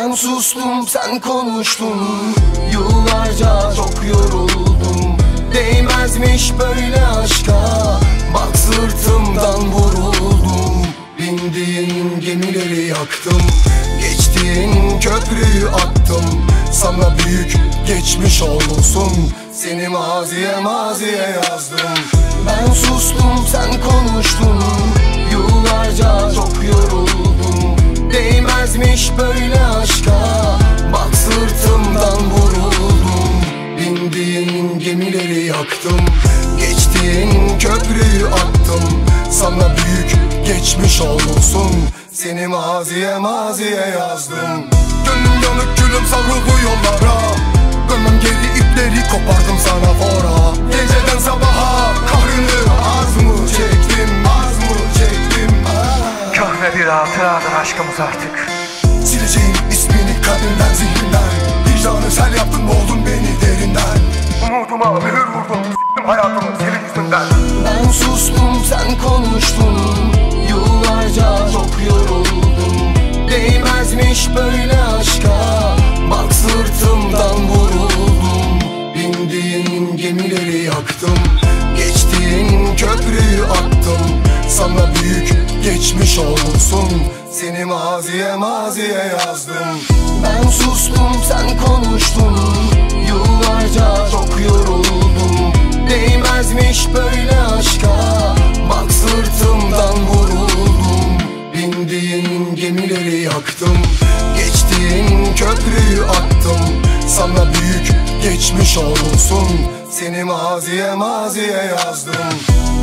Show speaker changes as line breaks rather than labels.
Ben sustum, sen konuştun. Yıllarca çok yoruldum. Değmezmiş böyle aşka. Bak sırtımdan vuruldum. Bindiğin gemileri yaktım. Geçtiğin köprüyü attım. Sana büyük geçmiş olsun. Seni maziye yazdım. Ben sustum, sen konuştun. Yıllarca çok yoruldum. Değmezmiş böyle aşka. Bak sırtımdan vuruldum. Bindiğin gemileri yaktım. Geçtiğin köprüyü attım. Sana büyük geçmiş olsun. Seni maziye yazdım. Gönlüm yanık, gülüm savruldu yollara. Dönmem geri, ipleri kopardım sana fora. Geceden sabaha kahrını az mı çektim,
Kahve bir hatıradır aşkımız artık.
Sileceğim ismini kalbimden, zihninden. Vicdanı sel yaptın, boğdun beni derinden.
Umuduma mühür vurdum, s**tim hayatımı senin yüzünden.
Ben sustum, sen konuştun. Yıllarca çok yoruldum. Değmezmiş böyle aşka. Bak sırtımdan vuruldum. Bindiğin gemileri yaktım. Geçtiğin köprüyü attım. Sana büyük geçmiş olsun. Seni maziye yazdım. Ben sustum, sen konuştun. Yıllarca çok yoruldum. Değmezmiş böyle aşka. Bak sırtımdan vuruldum. Bindiğin gemileri yaktım. Geçtiğin köprüyü attım. Sana büyük geçmiş olsun. Seni maziye yazdım.